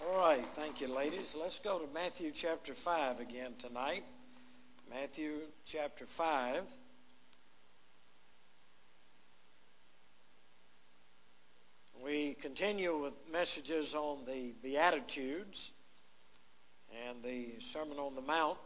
All right, thank you, ladies. Let's go to Matthew chapter 5 again tonight. Matthew chapter 5. We continue with messages on the Beatitudes and the Sermon on the Mount.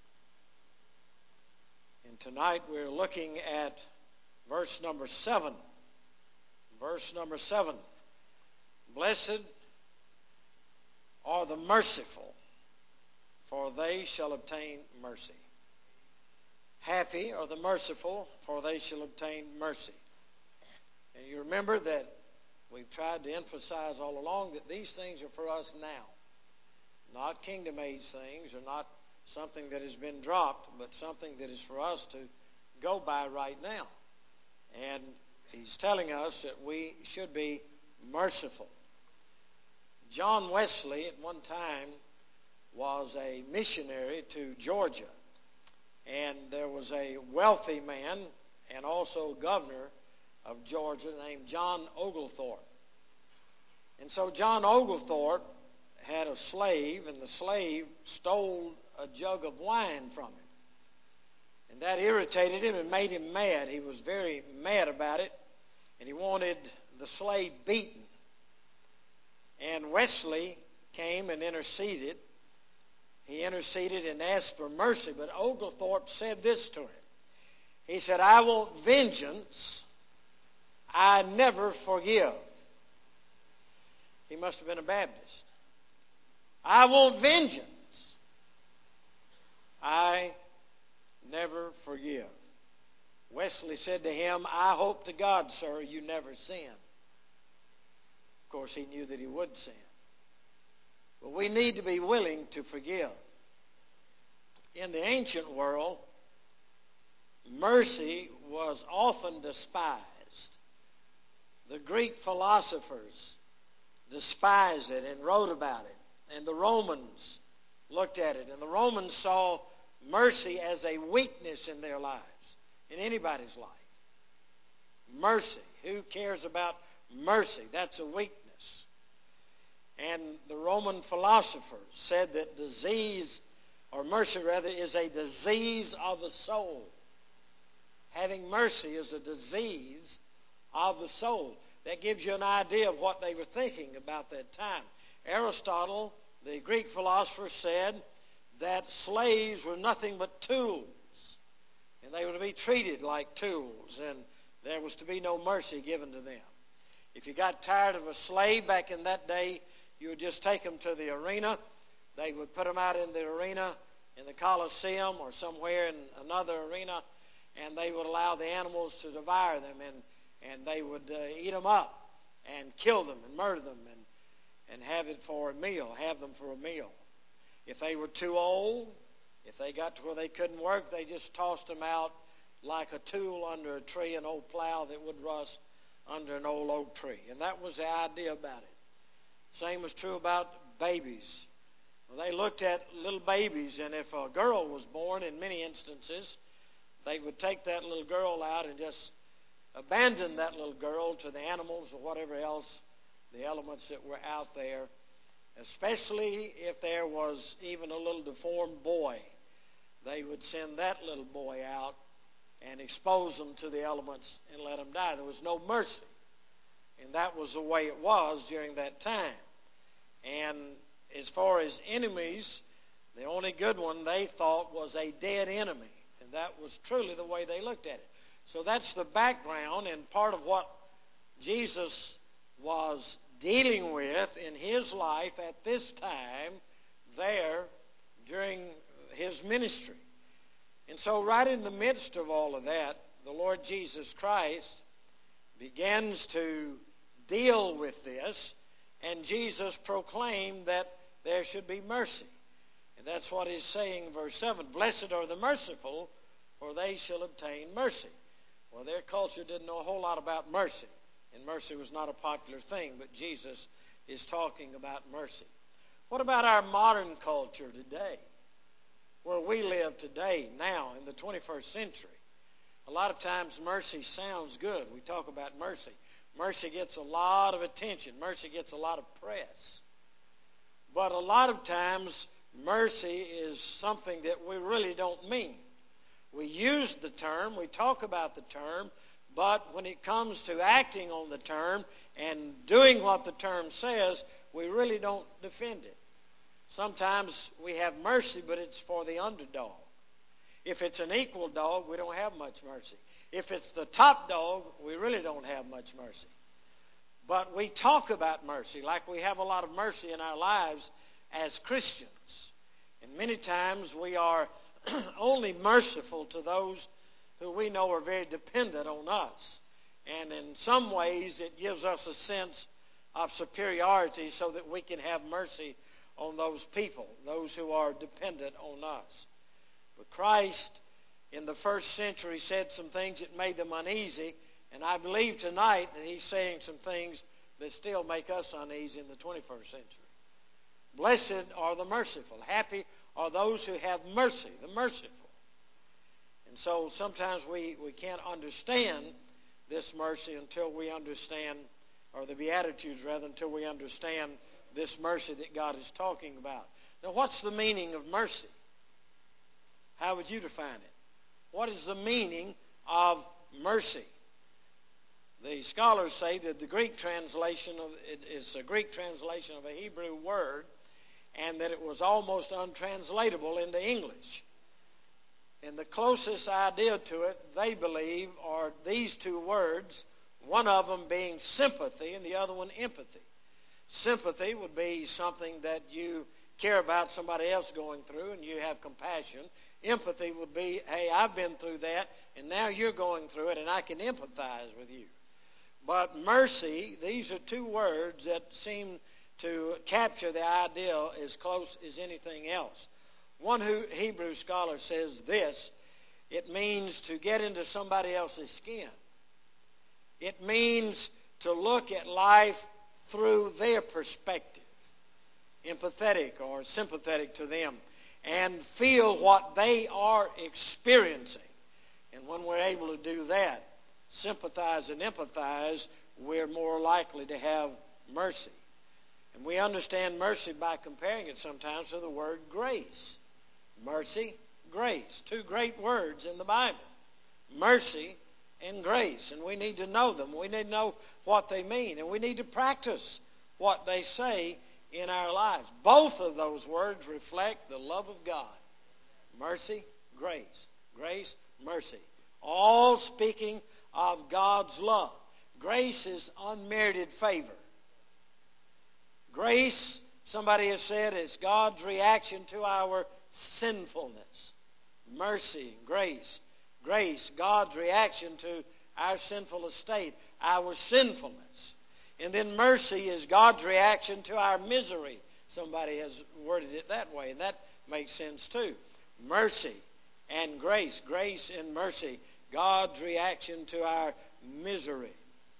And tonight we're looking at verse number 7. Verse number 7. Blessed are the merciful, for they shall obtain mercy. Happy are the merciful, for they shall obtain mercy. And you remember that we've tried to emphasize all along that these things are for us now. Not kingdom age things, or not something that has been dropped, but something that is for us to go by right now. And he's telling us that we should be merciful. John Wesley at one time was a missionary to Georgia. And there was a wealthy man and also governor of Georgia named John Oglethorpe. And so John Oglethorpe had a slave, and the slave stole a jug of wine from him. And that irritated him and made him mad. He was very mad about it, and he wanted the slave beaten. And Wesley came and interceded. He interceded and asked for mercy, but Oglethorpe said this to him. He said, "I want vengeance, I never forgive." He must have been a Baptist. "I want vengeance, I never forgive." Wesley said to him, "I hope to God, sir, you never sin." Of course, he knew that he would sin. But we need to be willing to forgive. In the ancient world, mercy was often despised. The Greek philosophers despised it and wrote about it. And the Romans looked at it. And the Romans saw mercy as a weakness in their lives, in anybody's life. Mercy. Who cares about mercy? That's a weakness. And the Roman philosophers said that disease, or mercy rather, is a disease of the soul. Having mercy is a disease of the soul. That gives you an idea of what they were thinking about that time. Aristotle, the Greek philosopher, said that slaves were nothing but tools, and they were to be treated like tools, and there was to be no mercy given to them. If you got tired of a slave back in that day, you would just take them to the arena. They would put them out in the arena in the Colosseum or somewhere in another arena, and they would allow the animals to devour them, and they would eat them up and kill them and murder them and have it for a meal, have them for a meal. If they were too old, if they got to where they couldn't work, they just tossed them out like a tool under a tree, an old plow that would rust under an old oak tree. And that was the idea about it. Same was true about babies. Well, they looked at little babies, and if a girl was born, in many instances, they would take that little girl out and just abandon that little girl to the animals or whatever else, the elements that were out there, especially if there was even a little deformed boy. They would send that little boy out and expose them to the elements and let them die. There was no mercy. And that was the way it was during that time. And as far as enemies, the only good one they thought was a dead enemy. And that was truly the way they looked at it. So that's the background, and part of what Jesus was dealing with in his life at this time there during his ministry. And so right in the midst of all of that, the Lord Jesus Christ begins to deal with this, and Jesus proclaimed that there should be mercy. And that's what he's saying in verse 7. Blessed are the merciful, for they shall obtain mercy. Well, their culture didn't know a whole lot about mercy, and mercy was not a popular thing, but Jesus is talking about mercy. What about our modern culture today, where we live today, now, in the 21st century? A lot of times mercy sounds good. We talk about mercy. Mercy gets a lot of attention. Mercy gets a lot of press. But a lot of times, mercy is something that we really don't mean. We use the term, we talk about the term, but when it comes to acting on the term and doing what the term says, we really don't defend it. Sometimes we have mercy, but it's for the underdog. If it's an equal dog, we don't have much mercy. If it's the top dog, we really don't have much mercy. But we talk about mercy like we have a lot of mercy in our lives as Christians. And many times we are only merciful to those who we know are very dependent on us. And in some ways it gives us a sense of superiority so that we can have mercy on those people, those who are dependent on us. But Christ in the first century said some things that made them uneasy, and I believe tonight that he's saying some things that still make us uneasy in the 21st century. Blessed are the merciful. Happy are those who have mercy, the merciful. And so sometimes we can't understand this mercy until we understand, or the Beatitudes rather, until we understand this mercy that God is talking about. Now, what's the meaning of mercy? How would you define it? What is the meaning of mercy? The scholars say that the Greek translation of it is a Greek translation of a Hebrew word, and that it was almost untranslatable into English. And the closest idea to it, they believe, are these two words, one of them being sympathy and the other one empathy. Sympathy would be something that you care about somebody else going through and you have compassion. Empathy would be, hey, I've been through that and now you're going through it and I can empathize with you. But mercy, these are two words that seem to capture the idea as close as anything else. One Hebrew scholar says this: it means to get into somebody else's skin. It means to look at life through their perspective, empathetic or sympathetic to them, and feel what they are experiencing. And when we're able to do that, sympathize and empathize, we're more likely to have mercy. And we understand mercy by comparing it sometimes to the word grace. Mercy, grace. Two great words in the Bible. Mercy and grace. And we need to know them. We need to know what they mean. And we need to practice what they say in our lives. Both of those words reflect the love of God. Mercy, grace. Grace, mercy. All speaking of God's love. Grace is unmerited favor. Grace, somebody has said, is God's reaction to our sinfulness. Mercy, grace. Grace, God's reaction to our sinful estate, our sinfulness. And then mercy is God's reaction to our misery. Somebody has worded it that way, and that makes sense too. Mercy and grace. Grace and mercy. God's reaction to our misery.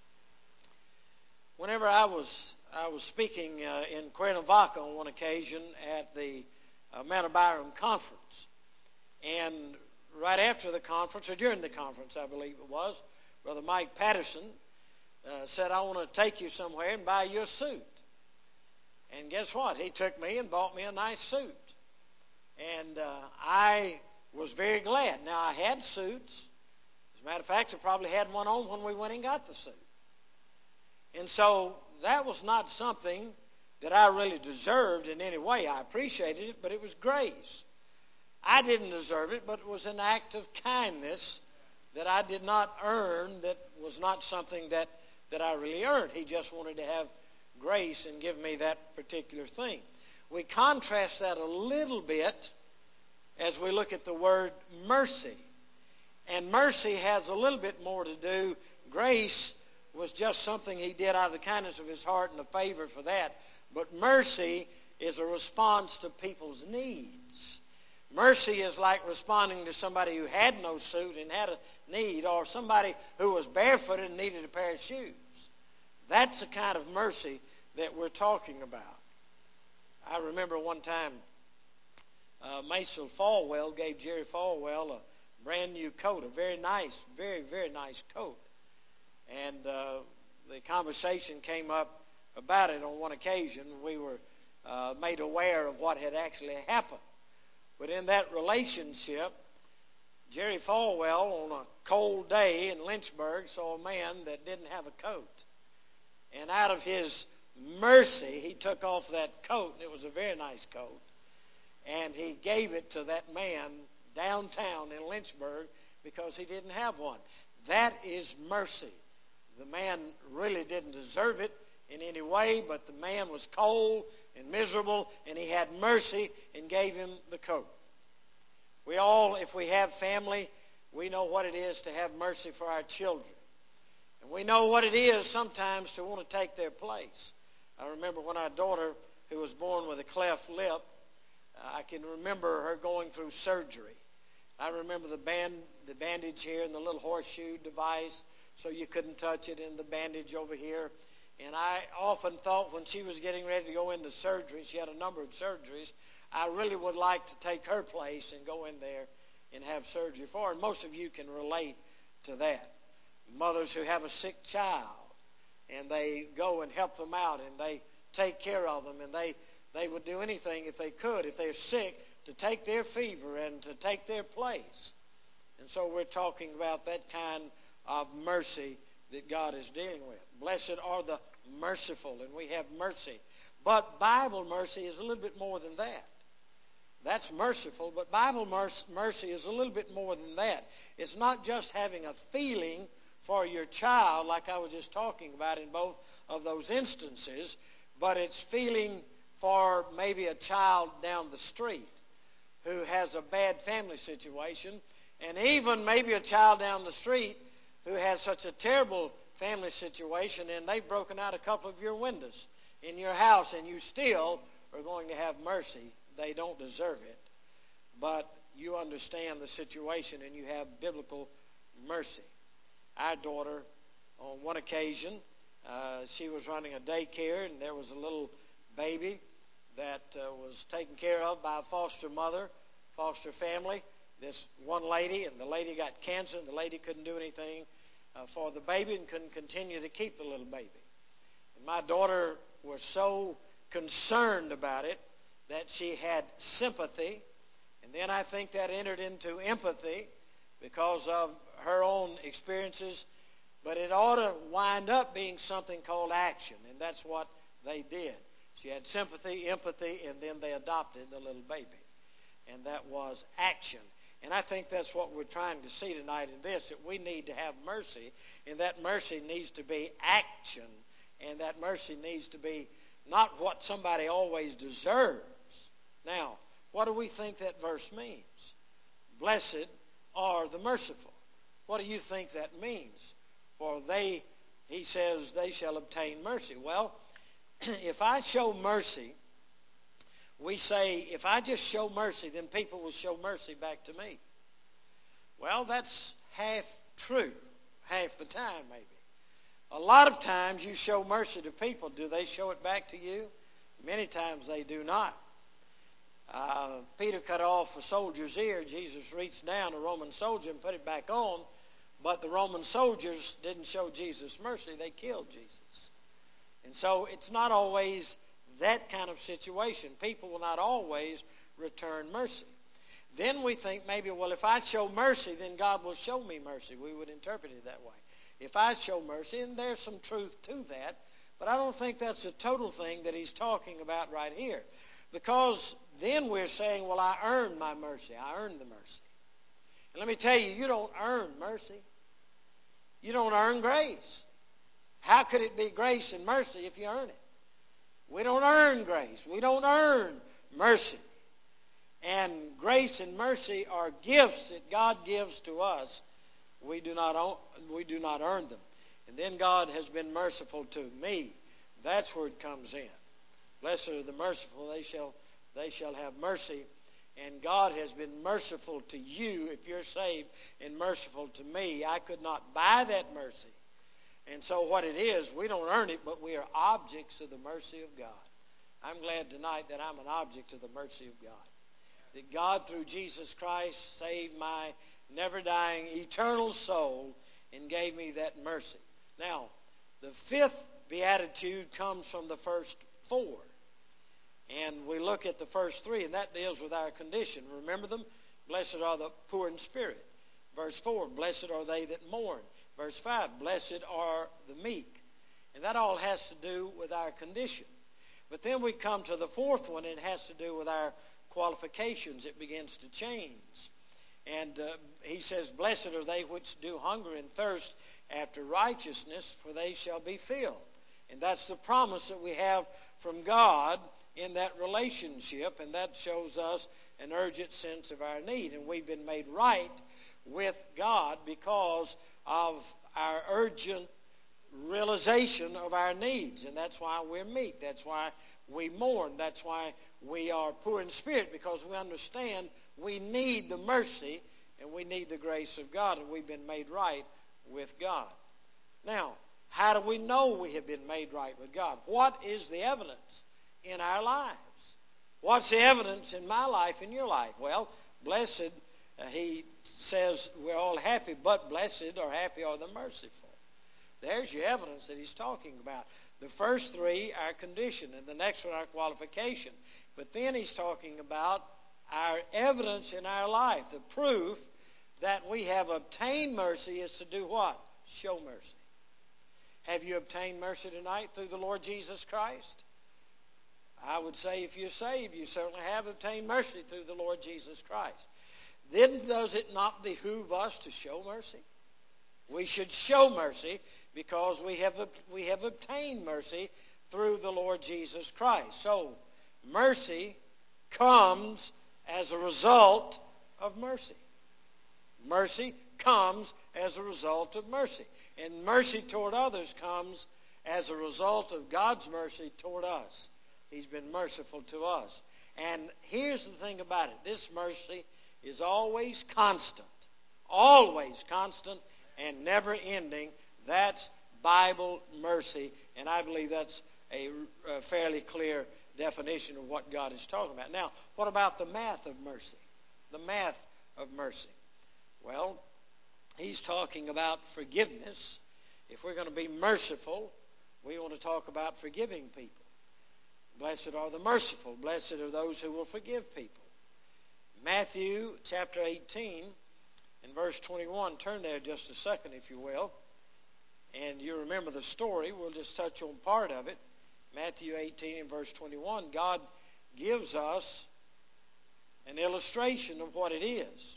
Whenever I was speaking in Cuernavaca on one occasion at the Mount Abiram conference. And right after the conference, or during the conference, I believe it was, Brother Mike Patterson said, I want to take you somewhere and buy you a suit. And guess what? He took me and bought me a nice suit. And I was very glad. Now, I had suits. As a matter of fact, I probably had one on when we went and got the suit. And so that was not something that I really deserved in any way. I appreciated it, but it was grace. I didn't deserve it, but it was an act of kindness that I did not earn, that was not something that I really earned. He just wanted to have grace and give me that particular thing. We contrast that a little bit as we look at the word mercy. And mercy has a little bit more to do. Grace was just something he did out of the kindness of his heart and a favor for that. But mercy is a response to people's needs. Mercy is like responding to somebody who had no suit and had a need, or somebody who was barefooted and needed a pair of shoes. That's the kind of mercy that we're talking about. I remember one time Mason Falwell gave Jerry Falwell a brand new coat, a very nice, very, very nice coat. And the conversation came up about it on one occasion. We were made aware of what had actually happened. But in that relationship, Jerry Falwell, on a cold day in Lynchburg, saw a man that didn't have a coat. And out of his mercy, he took off that coat, and it was a very nice coat, and he gave it to that man downtown in Lynchburg because he didn't have one. That is mercy. The man really didn't deserve it in any way, but the man was cold and miserable, and he had mercy and gave him the coat. We all, if we have family, we know what it is to have mercy for our children. And we know what it is sometimes to want to take their place. I remember when our daughter, who was born with a cleft lip, I can remember her going through surgery. I remember the bandage here and the little horseshoe device so you couldn't touch it, and the bandage over here. And I often thought when she was getting ready to go into surgery, she had a number of surgeries, I really would like to take her place and go in there and have surgery for her. And most of you can relate to that. Mothers who have a sick child, and they go and help them out, and they take care of them, and they would do anything if they could, if they're sick, to take their fever and to take their place. And so we're talking about that kind of mercy that God is dealing with. Blessed are the merciful, and we have mercy. But Bible mercy is a little bit more than that. That's merciful, but Bible mercy is a little bit more than that. It's not just having a feeling for your child, like I was just talking about in both of those instances, but it's feeling for maybe a child down the street who has a bad family situation, and even maybe a child down the street who has such a terrible family situation, and they've broken out a couple of your windows in your house, and you still are going to have mercy. They don't deserve it, but you understand the situation, and you have biblical mercy. Our daughter, on one occasion, she was running a daycare, and there was a little baby that was taken care of by a foster mother, foster family. This one lady, and the lady got cancer, and the lady couldn't do anything for the baby and couldn't continue to keep the little baby. And my daughter was so concerned about it that she had sympathy, and then I think that entered into empathy because of her own experiences, but it ought to wind up being something called action, and that's what they did. She had sympathy, empathy, and then they adopted the little baby, and that was action. And I think that's what we're trying to see tonight in this, that we need to have mercy, and that mercy needs to be action, and that mercy needs to be not what somebody always deserves. Now, what do we think that verse means? Blessed are the merciful. What do you think that means? For they, he says, they shall obtain mercy. Well, if I show mercy, we say, if I just show mercy, then people will show mercy back to me. Well, that's half true, half the time maybe. A lot of times you show mercy to people. Do they show it back to you? Many times they do not. Peter cut off a soldier's ear. Jesus reached down a Roman soldier and put it back on. But the Roman soldiers didn't show Jesus mercy. They killed Jesus. And so it's not always that kind of situation. People will not always return mercy. Then we think maybe, well, if I show mercy, then God will show me mercy. We would interpret it that way. If I show mercy, and there's some truth to that, but I don't think that's a total thing that he's talking about right here. Because then we're saying, well, I earned my mercy. I earned the mercy. And let me tell you, you don't earn mercy. You don't earn grace. How could it be grace and mercy if you earn it? We don't earn grace. We don't earn mercy. And grace and mercy are gifts that God gives to us. We do not earn them. And then God has been merciful to me. That's where it comes in. Blessed are the merciful, they shall have mercy. And God has been merciful to you if you're saved, and merciful to me. I could not buy that mercy. And so what it is, we don't earn it, but we are objects of the mercy of God. I'm glad tonight that I'm an object of the mercy of God. That God, through Jesus Christ, saved my never-dying, eternal soul and gave me that mercy. Now, the fifth beatitude comes from the first four. And we look at the first three, and that deals with our condition. Remember them? Blessed are the poor in spirit. Verse 4, blessed are they that mourn. Verse 5, blessed are the meek. And that all has to do with our condition. But then we come to the fourth one, and it has to do with our qualifications. It begins to change. And he says, blessed are they which do hunger and thirst after righteousness, for they shall be filled. And that's the promise that we have from God in that relationship, and that shows us an urgent sense of our need. And we've been made right with God because of our urgent realization of our needs. And that's why we're meek. That's why we mourn. That's why we are poor in spirit, because we understand we need the mercy and we need the grace of God, and we've been made right with God. Now, how do we know we have been made right with God? What is the evidence in our lives? What's the evidence in my life, in your life? Well, blessed, he says we're all happy, but blessed or happy are the merciful. There's your evidence that he's talking about. The first three, our condition, and the next one, our qualification. But then he's talking about our evidence in our life. The proof that we have obtained mercy is to do what? Show mercy. Have you obtained mercy tonight through the Lord Jesus Christ? I would say if you're saved, you certainly have obtained mercy through the Lord Jesus Christ. Then does it not behoove us to show mercy? We should show mercy because we have obtained mercy through the Lord Jesus Christ. So mercy comes as a result of mercy. Mercy comes as a result of mercy. And mercy toward others comes as a result of God's mercy toward us. He's been merciful to us. And here's the thing about it. This mercy is always constant and never ending. That's Bible mercy. And I believe that's a fairly clear definition of what God is talking about. Now, what about the math of mercy? The math of mercy. Well, he's talking about forgiveness. If we're going to be merciful, we want to talk about forgiving people. Blessed are the merciful. Blessed are those who will forgive people. Matthew chapter 18 and verse 21. Turn there just a second, if you will. And you remember the story. We'll just touch on part of it. Matthew 18 and verse 21. God gives us an illustration of what it is.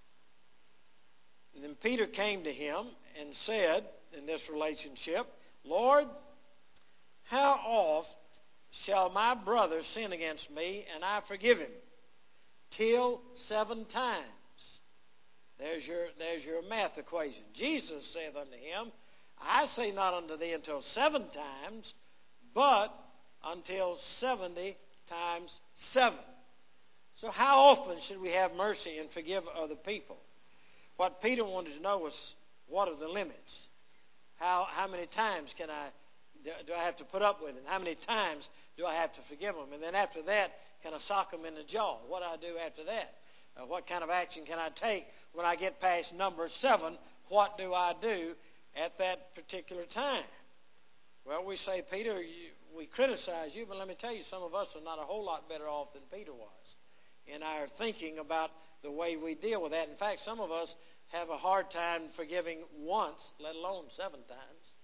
And then Peter came to him and said, in this relationship, Lord, how oft shall my brother sin against me, and I forgive him? Till 7 times. There's your math equation. Jesus saith unto him, I say not unto thee until 7 times, but until 70 times 7. So how often should we have mercy and forgive other people? What Peter wanted to know was, what are the limits? How many times do I have to put up with it? How many times do I have to forgive them? And then after that, can I sock them in the jaw? What do I do after that? What kind of action can I take when I get past number 7? What do I do at that particular time? Well, we say, Peter, we criticize you, but let me tell you, some of us are not a whole lot better off than Peter was in our thinking about the way we deal with that. In fact, some of us have a hard time forgiving once, let alone 7 times.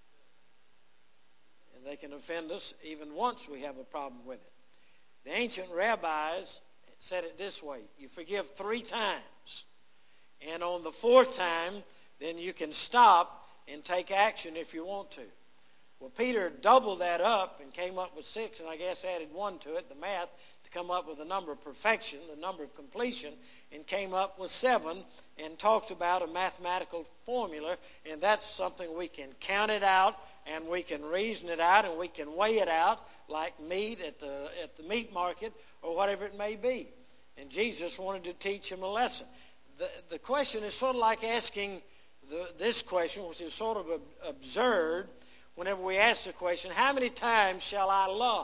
And they can offend us even once we have a problem with it. The ancient rabbis said it this way: you forgive 3 times. And on the 4th time, then you can stop and take action if you want to. Well, Peter doubled that up and came up with 6, and I guess added 1 to it, the math, to come up with the number of perfection, the number of completion, and came up with 7 and talked about a mathematical formula, and that's something we can count it out and we can reason it out and we can weigh it out like meat at the meat market or whatever it may be. And Jesus wanted to teach him a lesson. The question is sort of like asking this question, which is sort of absurd whenever we ask the question, how many times shall I love?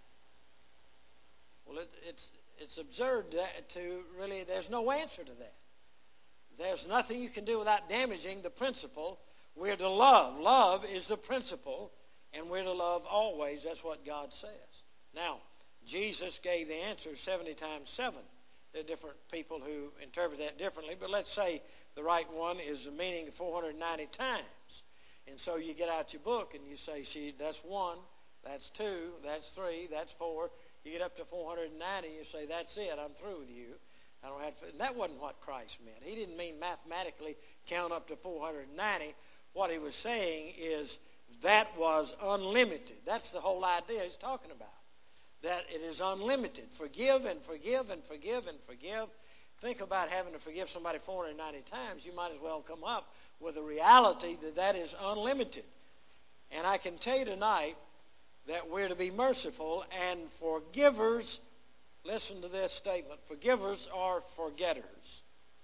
Well, it's absurd to really, there's no answer to that. There's nothing you can do without damaging the principle. We're to love. Love is the principle, and we're to love always. That's what God says. Now, Jesus gave the answer 70 times 7. There are different people who interpret that differently, but let's say the right one is the meaning of 490 times. And so you get out your book and you say, see, that's 1, that's 2, that's 3, that's 4. You get up to 490 and you say, that's it, I'm through with you. I don't have to. And that wasn't what Christ meant. He didn't mean mathematically count up to 490. What he was saying is that was unlimited. That's the whole idea he's talking about. That it is unlimited. Forgive and forgive and forgive and forgive. Think about having to forgive somebody 490 times. You might as well come up with a reality that that is unlimited. And I can tell you tonight that we're to be merciful, and forgivers, listen to this statement, forgivers are forgetters.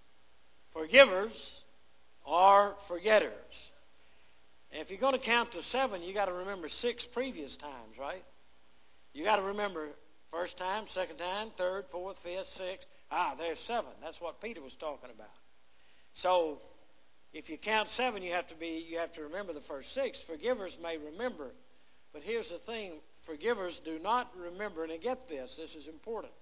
Forgivers are forgetters. And if you're going to count to 7, you got to remember 6 previous times, right? You got to remember first time, second time, third, fourth, fifth, sixth. There's 7. That's what Peter was talking about. So if you count 7, you have to remember the first 6. Forgivers may remember, but here's the thing: forgivers do not remember. And get this is important.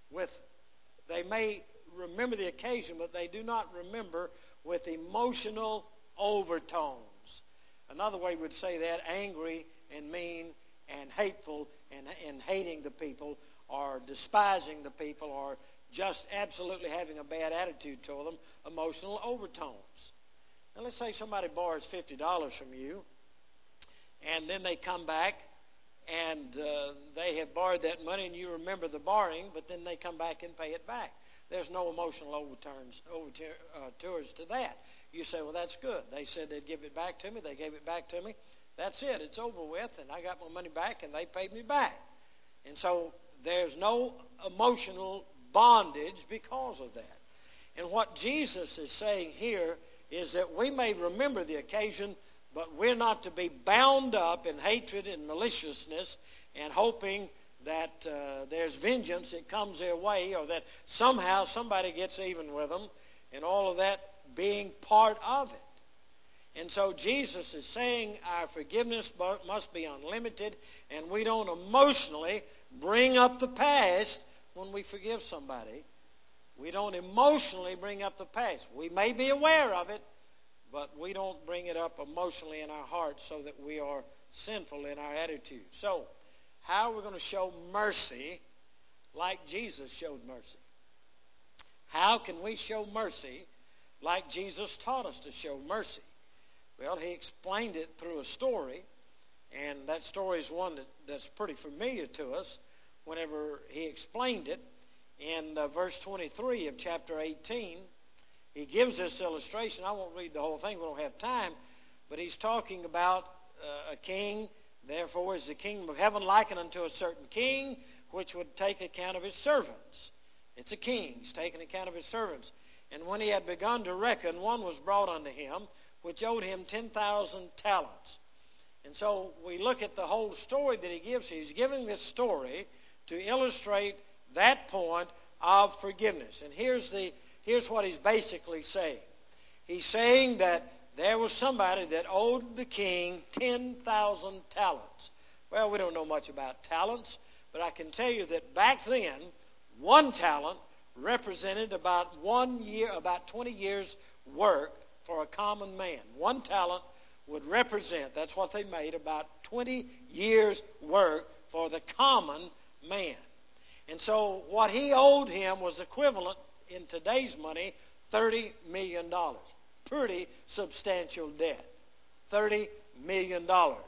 They may remember the occasion, but they do not remember with emotional overtones. Another way would say that angry and mean and hateful and hating the people, or despising the people, or just absolutely having a bad attitude toward them, emotional overtones. Now let's say somebody borrows $50 from you, and then they come back and they have borrowed that money, and you remember the borrowing, but then they come back and pay it back. There's no emotional overtones to that. You say, well, that's good. They said they'd give it back to me. They gave it back to me. That's it. It's over with, and I got my money back, and they paid me back. And so there's no emotional bondage because of that. And what Jesus is saying here is that we may remember the occasion, but we're not to be bound up in hatred and maliciousness and hoping that there's vengeance that comes their way, or that somehow somebody gets even with them, and all of that being part of it. And so Jesus is saying our forgiveness must be unlimited, and we don't emotionally bring up the past when we forgive somebody. We don't emotionally bring up the past. We may be aware of it, but we don't bring it up emotionally in our hearts so that we are sinful in our attitude. So, how are we going to show mercy like Jesus showed mercy? How can we show mercy like Jesus taught us to show mercy? Well, he explained it through a story, and that story is one that's pretty familiar to us whenever he explained it. In verse 23 of chapter 18, he gives this illustration. I won't read the whole thing. We don't have time. But he's talking about a king. Therefore is the kingdom of heaven likened unto a certain king, which would take account of his servants. It's a king. He's taking account of his servants. And when he had begun to reckon, one was brought unto him, which owed him 10,000 talents. And so we look at the whole story that he gives. He's giving this story to illustrate that point of forgiveness. And here's what he's basically saying. He's saying that there was somebody that owed the king 10,000 talents. Well, we don't know much about talents, but I can tell you that back then, 1 talent represented about 1 year, about 20 years' work for a common man. 1 talent would represent, that's what they made, about 20 years' work for the common man. And so what he owed him was equivalent in today's money, $30 million. Pretty substantial debt. $30 million.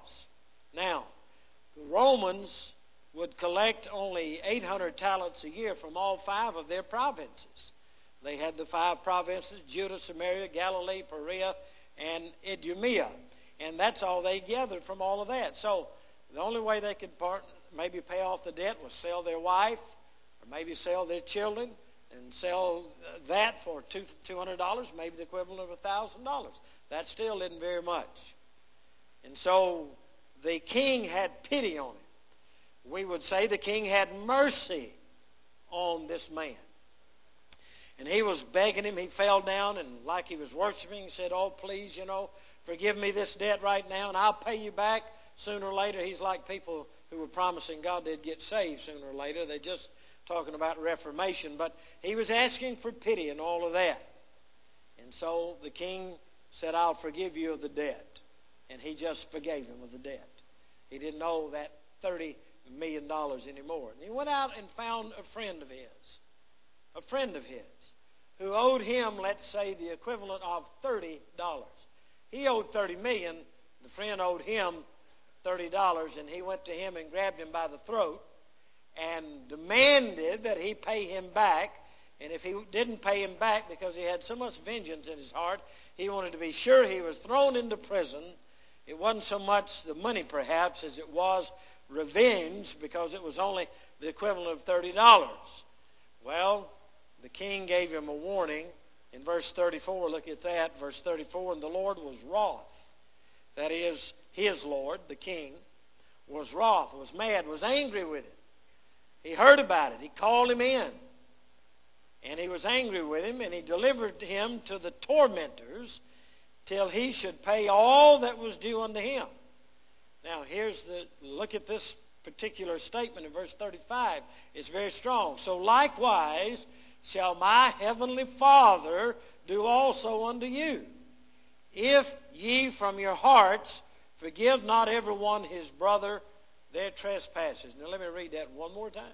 Now, the Romans would collect only 800 talents a year from all 5 of their provinces. They had the 5 provinces: Judah, Samaria, Galilee, Perea, and Idumea. And that's all they gathered from all of that. So the only way they could maybe pay off the debt was sell their wife, or maybe sell their children, and sell that for $200, maybe the equivalent of $1,000. That still isn't very much. And so the king had pity on him. We would say the king had mercy on this man. And he was begging him. He fell down, and like he was worshiping, he said, oh, please, forgive me this debt right now, and I'll pay you back sooner or later. He's like people who were promising God they'd get saved sooner or later. They're just talking about reformation. But he was asking for pity and all of that. And so the king said, I'll forgive you of the debt. And he just forgave him of the debt. He didn't owe that $30 million anymore. And he went out and found a friend of his, who owed him, let's say, the equivalent of $30. He owed $30 million. The friend owed him $30, and he went to him and grabbed him by the throat and demanded that he pay him back. And if he didn't pay him back because he had so much vengeance in his heart, he wanted to be sure he was thrown into prison. It wasn't so much the money, perhaps, as it was revenge, because it was only the equivalent of $30. Well, the king gave him a warning. In verse 34, look at that, verse 34, and the Lord was wroth. That is, his Lord, the king, was wroth, was mad, was angry with him. He heard about it. He called him in. And he was angry with him, and he delivered him to the tormentors till he should pay all that was due unto him. Now, look at this particular statement in verse 35. It's very strong. So likewise shall my heavenly Father do also unto you, if ye from your hearts forgive not every one his brother their trespasses. Now let me read that one more time.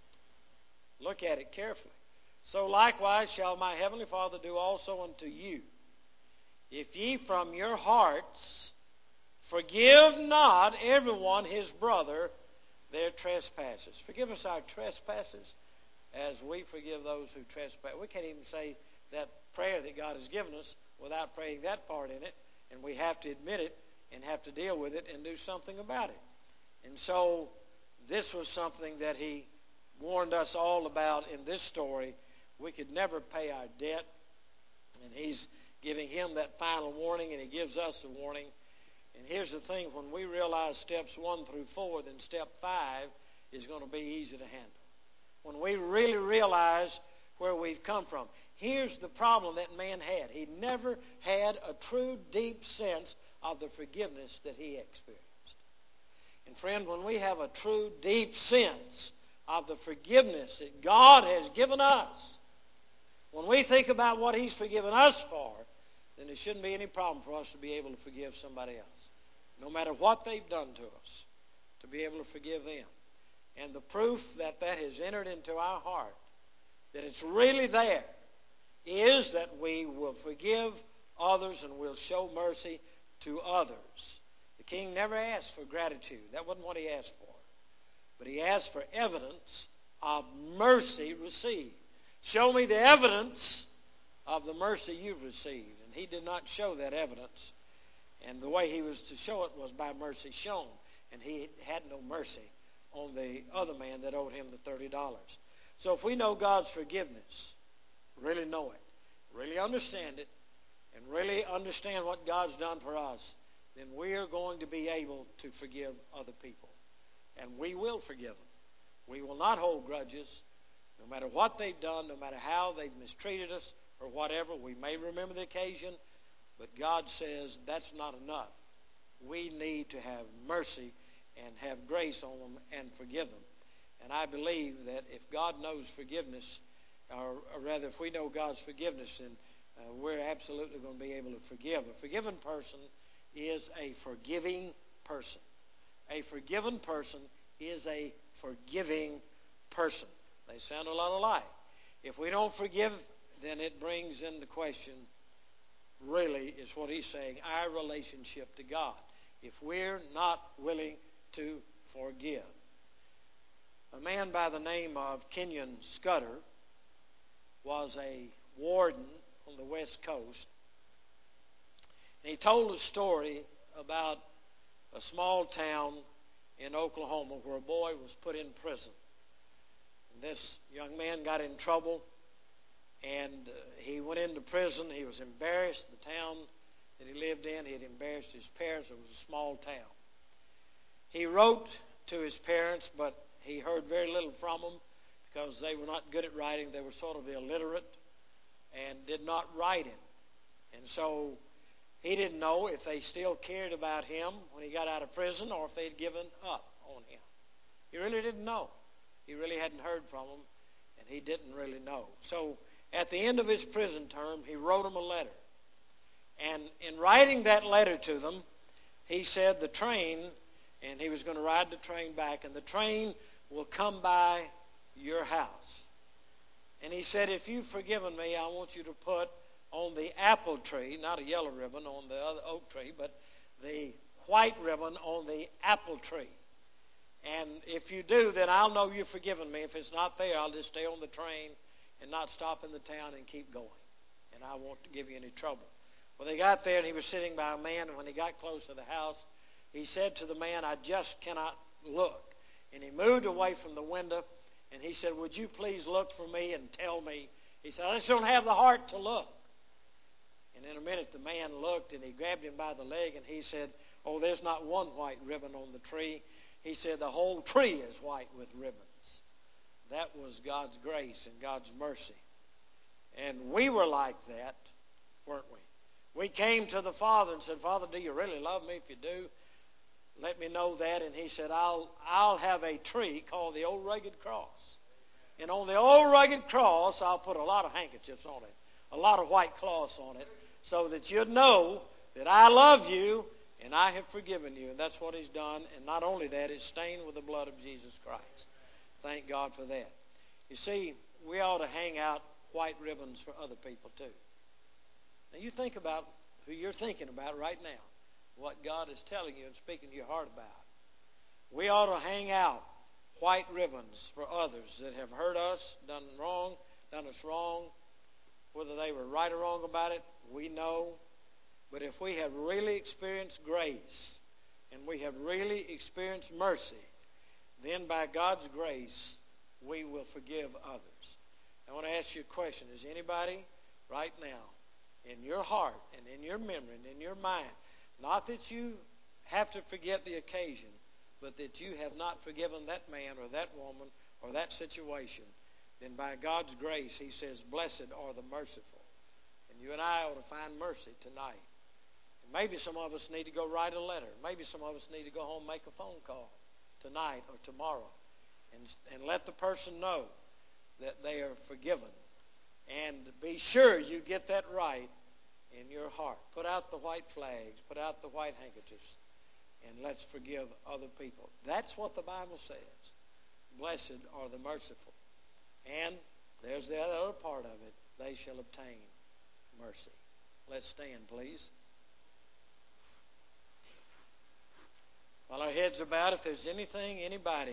Look at it carefully. So likewise shall my heavenly Father do also unto you, if ye from your hearts forgive not every one his brother their trespasses. Forgive us our trespasses as we forgive those who trespass. We can't even say that prayer that God has given us without praying that part in it, and we have to admit it and have to deal with it and do something about it. And so this was something that he warned us all about in this story. We could never pay our debt, and he's giving him that final warning, and he gives us a warning. And here's the thing, when we realize steps 1 through 4, then step 5 is going to be easy to handle. When we really realize where we've come from. Here's the problem that man had. He never had a true, deep sense of the forgiveness that he experienced. And friend, when we have a true, deep sense of the forgiveness that God has given us, when we think about what he's forgiven us for, then there shouldn't be any problem for us to be able to forgive somebody else. No matter what they've done to us, to be able to forgive them. And the proof that that has entered into our heart, that it's really there, is that we will forgive others and we'll show mercy to others. The king never asked for gratitude. That wasn't what he asked for. But he asked for evidence of mercy received. Show me the evidence of the mercy you've received. And he did not show that evidence. And the way he was to show it was by mercy shown. And he had no mercy on the other man that owed him the $30. So if we know God's forgiveness, really know it, really understand it, and really understand what God's done for us, then we are going to be able to forgive other people. And we will forgive them. We will not hold grudges. No matter what they've done, no matter how they've mistreated us or whatever, we may remember the occasion, but God says that's not enough. We need to have mercy and have grace on them and forgive them. And I believe that if God knows forgiveness, or rather if we know God's forgiveness, then we're absolutely going to be able to forgive. A forgiven person is a forgiving person. A forgiven person is a forgiving person. They sound a lot alike. If we don't forgive, then it brings into question, really, is what he's saying, our relationship to God. If we're not willing to forgive. A man by the name of Kenyon Scudder was a warden on the West Coast. And he told a story about a small town in Oklahoma where a boy was put in prison. And this young man got in trouble, and he went into prison. He was embarrassed. The town that he lived in, he had embarrassed his parents. It was a small town. He wrote to his parents, but he heard very little from them because they were not good at writing. They were sort of illiterate and did not write him. And so he didn't know if they still cared about him when he got out of prison or if they'd given up on him. He really didn't know. He really hadn't heard from them, and he didn't really know. So at the end of his prison term, he wrote them a letter. And in writing that letter to them, he said the train, and he was going to ride the train back, and the train will come by your house. And he said, if you've forgiven me, I want you to put on the apple tree, not a yellow ribbon on the other oak tree, but the white ribbon on the apple tree. And if you do, then I'll know you've forgiven me. If it's not there, I'll just stay on the train and not stop in the town and keep going. And I won't give you any trouble. Well, they got there, and he was sitting by a man, and when he got close to the house, he said to the man, I just cannot look. And he moved away from the window, and he said, would you please look for me and tell me? He said, I just don't have the heart to look. And in a minute, the man looked, and he grabbed him by the leg, and he said, oh, there's not one white ribbon on the tree. He said, the whole tree is white with ribbons. That was God's grace and God's mercy. And we were like that, weren't we? We came to the Father and said, Father, do you really love me? If you do, let me know that. And he said, I'll have a tree called the Old Rugged Cross. And on the Old Rugged Cross, I'll put a lot of handkerchiefs on it, a lot of white cloths on it, so that you'd know that I love you and I have forgiven you. And that's what he's done. And not only that, it's stained with the blood of Jesus Christ. Thank God for that. You see, we ought to hang out white ribbons for other people too. Now you think about who you're thinking about right now, what God is telling you and speaking to your heart about. We ought to hang out white ribbons for others that have hurt us, done us wrong. Whether they were right or wrong about it, we know. But if we have really experienced grace and we have really experienced mercy, then by God's grace, we will forgive others. I want to ask you a question. Is anybody right now in your heart and in your memory and in your mind, not that you have to forget the occasion, but that you have not forgiven that man or that woman or that situation, then by God's grace, he says, blessed are the merciful. And you and I ought to find mercy tonight. And maybe some of us need to go write a letter. Maybe some of us need to go home and make a phone call tonight or tomorrow and let the person know that they are forgiven. And be sure you get that right in your heart. Put out the white flags. Put out the white handkerchiefs. And let's forgive other people. That's what the Bible says. Blessed are the merciful. And there's the other part of it. They shall obtain mercy. Let's stand, please. While our heads are bowed, if there's anything, anybody